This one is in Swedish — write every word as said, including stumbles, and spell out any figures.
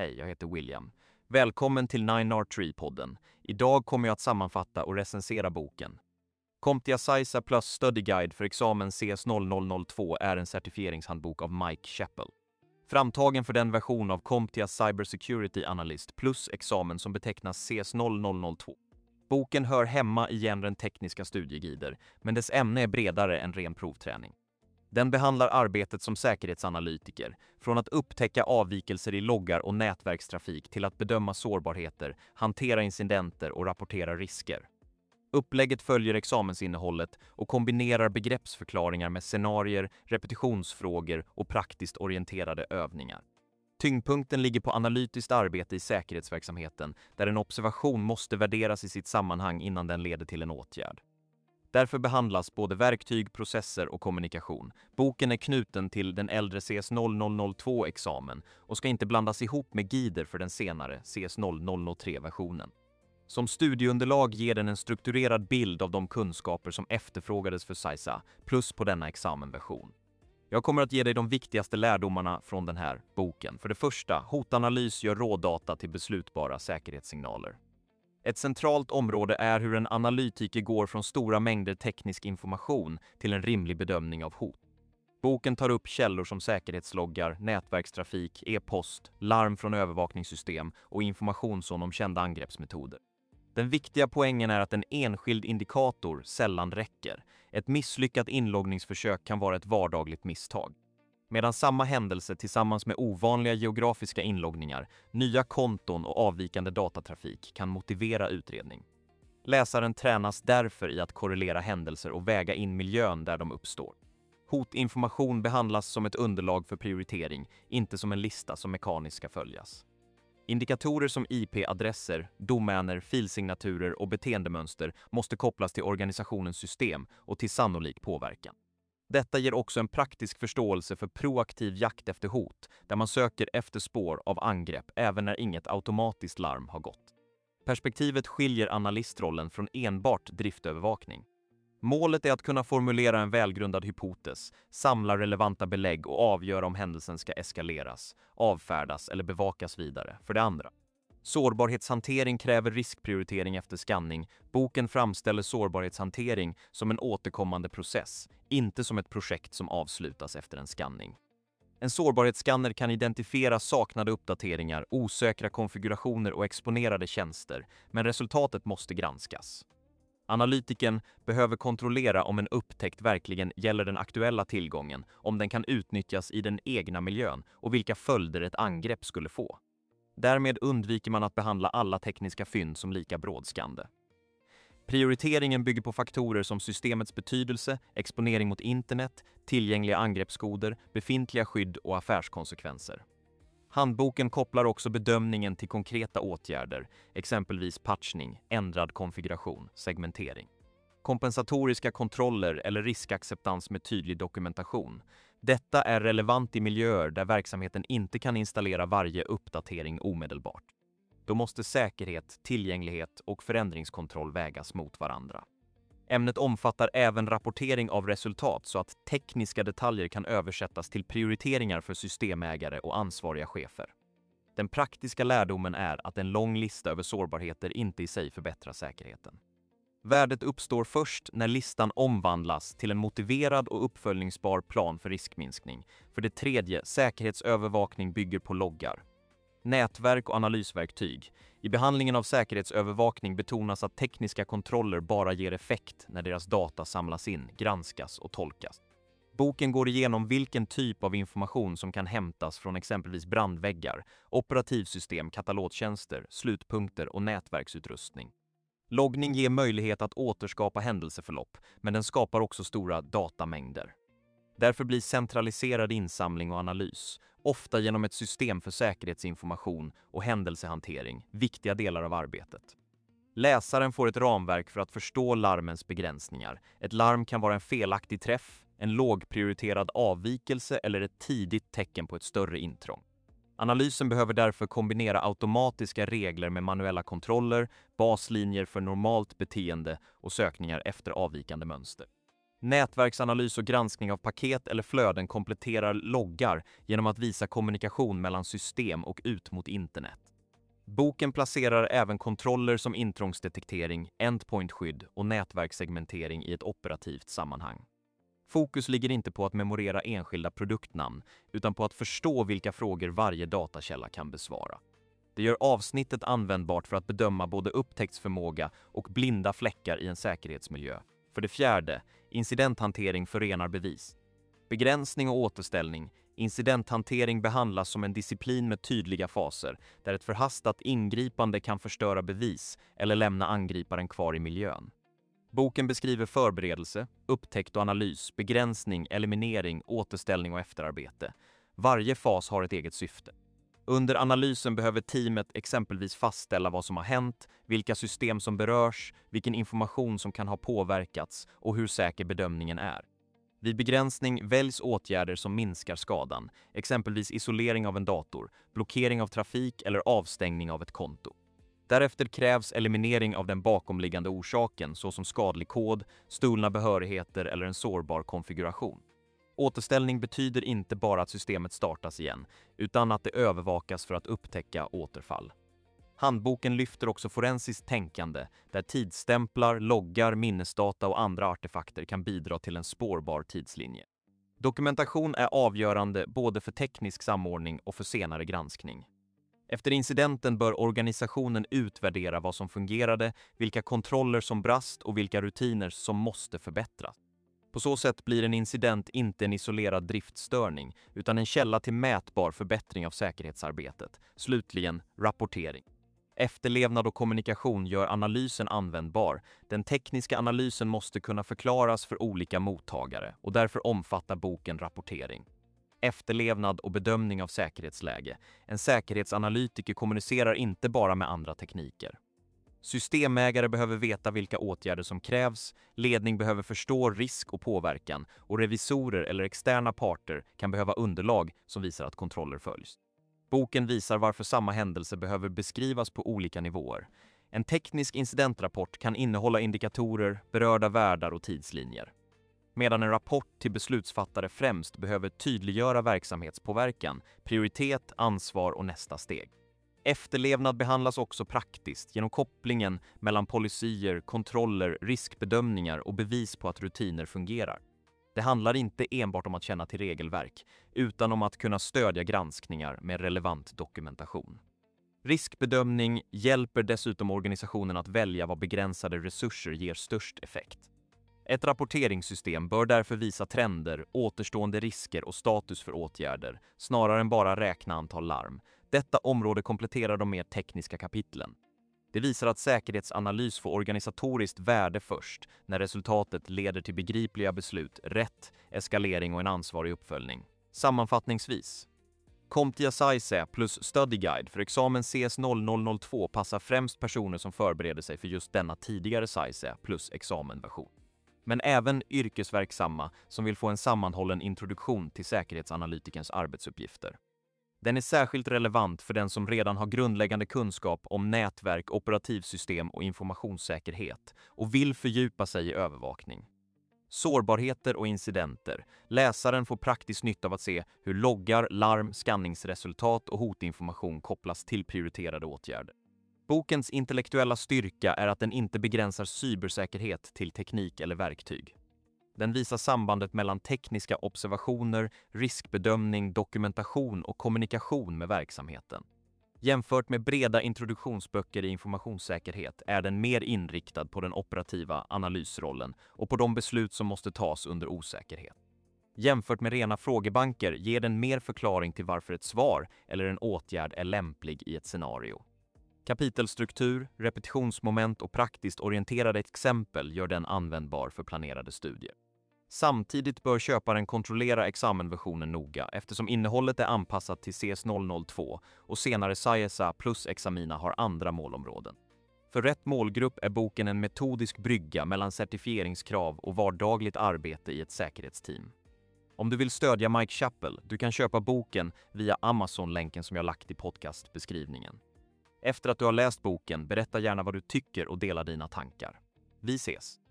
Hej, jag heter William. Välkommen till nine R tre-podden. Idag kommer jag att sammanfatta och recensera boken. CompTIA Plus Study Guide för examen C S noll noll noll två är en certifieringshandbok av Mike Chappell. Framtagen för den version av CompTIA Cybersecurity Analyst plus examen som betecknas C S noll noll noll två. Boken hör hemma i genren tekniska studieguider, men dess ämne är bredare än ren provträning. Den behandlar arbetet som säkerhetsanalytiker, från att upptäcka avvikelser i loggar och nätverkstrafik till att bedöma sårbarheter, hantera incidenter och rapportera risker. Upplägget följer examensinnehållet och kombinerar begreppsförklaringar med scenarier, repetitionsfrågor och praktiskt orienterade övningar. Tyngdpunkten ligger på analytiskt arbete i säkerhetsverksamheten, där en observation måste värderas i sitt sammanhang innan den leder till en åtgärd. Därför behandlas både verktyg, processer och kommunikation. Boken är knuten till den äldre C S noll noll noll två-examen och ska inte blandas ihop med guider för den senare C S noll noll noll tre-versionen. Som studieunderlag ger den en strukturerad bild av de kunskaper som efterfrågades för C I S A, plus på denna examenversion. Jag kommer att ge dig de viktigaste lärdomarna från den här boken. För det första, hotanalys gör rådata till beslutbara säkerhetssignaler. Ett centralt område är hur en analytiker går från stora mängder teknisk information till en rimlig bedömning av hot. Boken tar upp källor som säkerhetsloggar, nätverkstrafik, e-post, larm från övervakningssystem och information om kända angreppsmetoder. Den viktiga poängen är att en enskild indikator sällan räcker. Ett misslyckat inloggningsförsök kan vara ett vardagligt misstag. Medan samma händelse tillsammans med ovanliga geografiska inloggningar, nya konton och avvikande datatrafik kan motivera utredning. Läsaren tränas därför i att korrelera händelser och väga in miljön där de uppstår. Hotinformation behandlas som ett underlag för prioritering, inte som en lista som mekaniskt ska följas. Indikatorer som I P-adresser, domäner, filsignaturer och beteendemönster måste kopplas till organisationens system och till sannolik påverkan. Detta ger också en praktisk förståelse för proaktiv jakt efter hot, där man söker efter spår av angrepp även när inget automatiskt larm har gått. Perspektivet skiljer analystrollen från enbart driftövervakning. Målet är att kunna formulera en välgrundad hypotes, samla relevanta belägg och avgöra om händelsen ska eskaleras, avfärdas eller bevakas vidare. För det andra, sårbarhetshantering kräver riskprioritering efter skanning. Boken framställer sårbarhetshantering som en återkommande process, inte som ett projekt som avslutas efter en skanning. En sårbarhetsskanner kan identifiera saknade uppdateringar, osäkra konfigurationer och exponerade tjänster, men resultatet måste granskas. Analytiken behöver kontrollera om en upptäckt verkligen gäller den aktuella tillgången, om den kan utnyttjas i den egna miljön och vilka följder ett angrepp skulle få. Därmed undviker man att behandla alla tekniska fynd som lika brådskande. Prioriteringen bygger på faktorer som systemets betydelse, exponering mot internet, tillgängliga angreppskoder, befintliga skydd och affärskonsekvenser. Handboken kopplar också bedömningen till konkreta åtgärder, exempelvis patchning, ändrad konfiguration, segmentering. Kompensatoriska kontroller eller riskacceptans med tydlig dokumentation. Detta är relevant i miljöer där verksamheten inte kan installera varje uppdatering omedelbart. Då måste säkerhet, tillgänglighet och förändringskontroll vägas mot varandra. Ämnet omfattar även rapportering av resultat så att tekniska detaljer kan översättas till prioriteringar för systemägare och ansvariga chefer. Den praktiska lärdomen är att en lång lista över sårbarheter inte i sig förbättrar säkerheten. Värdet uppstår först när listan omvandlas till en motiverad och uppföljningsbar plan för riskminskning. För det tredje, säkerhetsövervakning bygger på loggar. Nätverk och analysverktyg. I behandlingen av säkerhetsövervakning betonas att tekniska kontroller bara ger effekt när deras data samlas in, granskas och tolkas. Boken går igenom vilken typ av information som kan hämtas från exempelvis brandväggar, operativsystem, katalogtjänster, slutpunkter och nätverksutrustning. Loggning ger möjlighet att återskapa händelseförlopp, men den skapar också stora datamängder. Därför blir centraliserad insamling och analys, ofta genom ett system för säkerhetsinformation och händelsehantering, viktiga delar av arbetet. Läsaren får ett ramverk för att förstå larmens begränsningar. Ett larm kan vara en felaktig träff, en lågprioriterad avvikelse eller ett tidigt tecken på ett större intrång. Analysen behöver därför kombinera automatiska regler med manuella kontroller, baslinjer för normalt beteende och sökningar efter avvikande mönster. Nätverksanalys och granskning av paket eller flöden kompletterar loggar genom att visa kommunikation mellan system och ut mot internet. Boken placerar även kontroller som intrångsdetektering, endpointskydd och nätverkssegmentering i ett operativt sammanhang. Fokus ligger inte på att memorera enskilda produktnamn utan på att förstå vilka frågor varje datakälla kan besvara. Det gör avsnittet användbart för att bedöma både upptäcktsförmåga och blinda fläckar i en säkerhetsmiljö. För det fjärde, incidenthantering förenar bevis. Begränsning och återställning. Incidenthantering behandlas som en disciplin med tydliga faser, där ett förhastat ingripande kan förstöra bevis eller lämna angriparen kvar i miljön. Boken beskriver förberedelse, upptäckt och analys, begränsning, eliminering, återställning och efterarbete. Varje fas har ett eget syfte. Under analysen behöver teamet exempelvis fastställa vad som har hänt, vilka system som berörs, vilken information som kan ha påverkats och hur säker bedömningen är. Vid begränsning väljs åtgärder som minskar skadan, exempelvis isolering av en dator, blockering av trafik eller avstängning av ett konto. Därefter krävs eliminering av den bakomliggande orsaken, såsom skadlig kod, stulna behörigheter eller en sårbar konfiguration. Återställning betyder inte bara att systemet startas igen, utan att det övervakas för att upptäcka återfall. Handboken lyfter också forensiskt tänkande, där tidsstämplar, loggar, minnesdata och andra artefakter kan bidra till en spårbar tidslinje. Dokumentation är avgörande både för teknisk samordning och för senare granskning. Efter incidenten bör organisationen utvärdera vad som fungerade, vilka kontroller som brast och vilka rutiner som måste förbättras. På så sätt blir en incident inte en isolerad driftstörning, utan en källa till mätbar förbättring av säkerhetsarbetet. Slutligen, rapportering. Efterlevnad och kommunikation gör analysen användbar. Den tekniska analysen måste kunna förklaras för olika mottagare och därför omfattar boken rapportering. Efterlevnad och bedömning av säkerhetsläge. En säkerhetsanalytiker kommunicerar inte bara med andra tekniker. Systemägare behöver veta vilka åtgärder som krävs, ledning behöver förstå risk och påverkan och revisorer eller externa parter kan behöva underlag som visar att kontroller följs. Boken visar varför samma händelse behöver beskrivas på olika nivåer. En teknisk incidentrapport kan innehålla indikatorer, berörda värdar och tidslinjer. Medan en rapport till beslutsfattare främst behöver tydliggöra verksamhetspåverkan, prioritet, ansvar och nästa steg. Efterlevnad behandlas också praktiskt genom kopplingen mellan policyer, kontroller, riskbedömningar och bevis på att rutiner fungerar. Det handlar inte enbart om att känna till regelverk, utan om att kunna stödja granskningar med relevant dokumentation. Riskbedömning hjälper dessutom organisationen att välja vad begränsade resurser ger störst effekt. Ett rapporteringssystem bör därför visa trender, återstående risker och status för åtgärder, snarare än bara räkna antal larm. Detta område kompletterar de mer tekniska kapitlen. Det visar att säkerhetsanalys får organisatoriskt värde först, när resultatet leder till begripliga beslut, rätt, eskalering och en ansvarig uppföljning. Sammanfattningsvis. CompTIA-SAISE plus Study Guide för examen C S noll noll noll två passar främst personer som förbereder sig för just denna tidigare SAISE plus examenversion. Men även yrkesverksamma som vill få en sammanhållen introduktion till säkerhetsanalytikerns arbetsuppgifter. Den är särskilt relevant för den som redan har grundläggande kunskap om nätverk, operativsystem och informationssäkerhet och vill fördjupa sig i övervakning. Sårbarheter och incidenter. Läsaren får praktisk nytta av att se hur loggar, larm, skanningsresultat och hotinformation kopplas till prioriterade åtgärder. Bokens intellektuella styrka är att den inte begränsar cybersäkerhet till teknik eller verktyg. Den visar sambandet mellan tekniska observationer, riskbedömning, dokumentation och kommunikation med verksamheten. Jämfört med breda introduktionsböcker i informationssäkerhet är den mer inriktad på den operativa analysrollen och på de beslut som måste tas under osäkerhet. Jämfört med rena frågebanker ger den mer förklaring till varför ett svar eller en åtgärd är lämplig i ett scenario. Kapitelstruktur, repetitionsmoment och praktiskt orienterade exempel gör den användbar för planerade studier. Samtidigt bör köparen kontrollera examenversionen noga eftersom innehållet är anpassat till C S noll noll två och senare SAISE plus examina har andra målområden. För rätt målgrupp är boken en metodisk brygga mellan certifieringskrav och vardagligt arbete i ett säkerhetsteam. Om du vill stödja Mike Chappell, du kan köpa boken via Amazon-länken som jag lagt i podcastbeskrivningen. Efter att du har läst boken, berätta gärna vad du tycker och dela dina tankar. Vi ses!